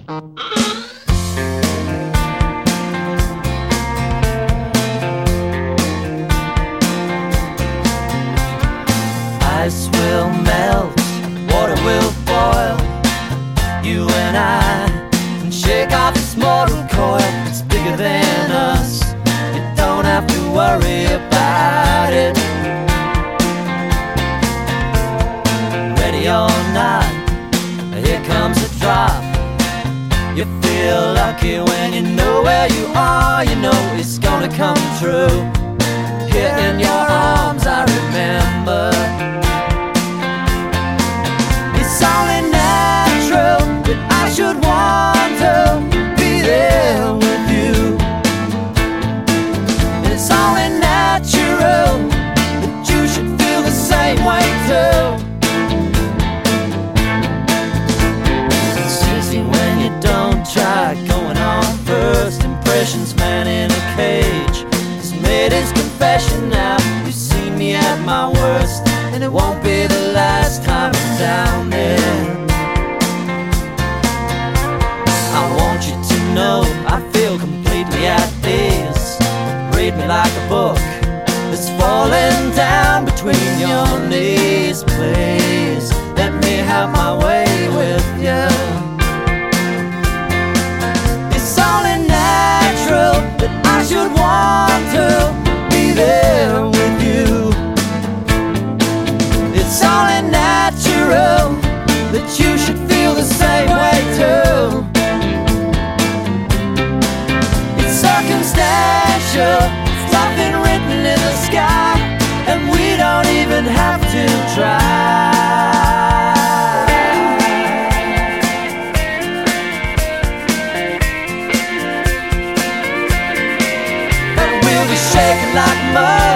Ice will melt, water will boil. You and I can shake off this mortal coil. It's bigger than us, you don't have to worry about it. Ready or not, here comes a drop. You feel lucky when you know where you are. You know it's gonna come true. Here in your arms I remember. It's only natural that I should want to be there with you. And it's only natural that you should feel the same way too. It's easy when you don't try, going on first impressions. Man in a cage has made his confession now. You've seen me at my worst, and it won't be the last time I'm down there. I want you to know I feel completely at ease. Read me like a book that's falling down between your knees. Please let me have my way with you. It's only natural that I should want to be there with you. It's only natural that you should feel the same way too. It's circumstantial, it's nothing written in the sky, and we don't even have to try. But we'll be shaking like mud